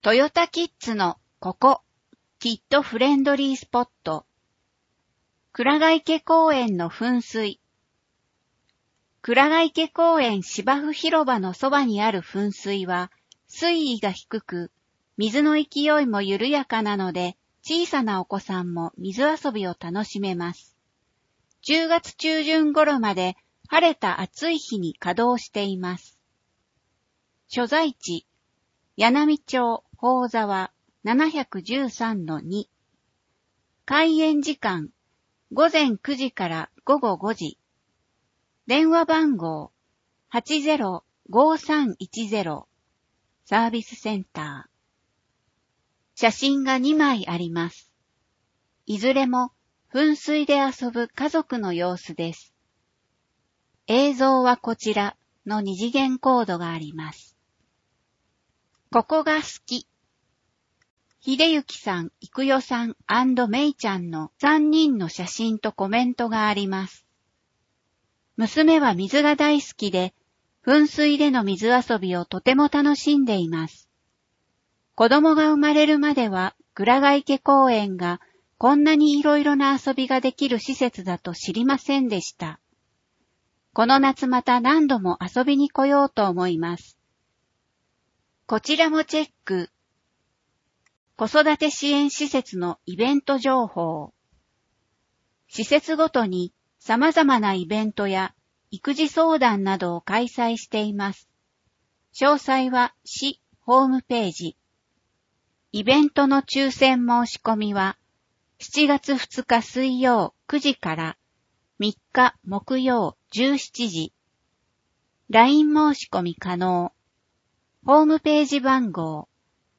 トヨタキッズのここ、きっとフレンドリースポット。倉ヶ池公園の噴水。倉ヶ池公園芝生広場のそばにある噴水は、水位が低く、水の勢いも緩やかなので、小さなお子さんも水遊びを楽しめます。10月中旬頃まで晴れた暑い日に稼働しています。所在地、柳波町宝沢 713-2。開園時間、午前9時から午後5時。電話番号、805310。サービスセンター。写真が2枚あります。いずれも噴水で遊ぶ家族の様子です。映像はこちらの二次元コードがあります。ここが好き。秀幸さん、郁代さん&めいちゃんの3人の写真とコメントがあります。娘は水が大好きで、噴水での水遊びをとても楽しんでいます。子供が生まれるまでは、倉ヶ池公園がこんなにいろいろな遊びができる施設だと知りませんでした。この夏また何度も遊びに来ようと思います。こちらもチェック。子育て支援施設のイベント情報。施設ごとに様々なイベントや育児相談などを開催しています。詳細は市ホームページ。イベントの抽選申し込みは7月2日水曜9時から3日木曜17時。LINE 申し込み可能。ホームページ番号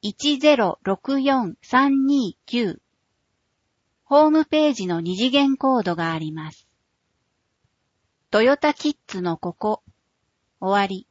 1064329。ホームページの二次元コードがあります。トヨタキッズのここ。終わり。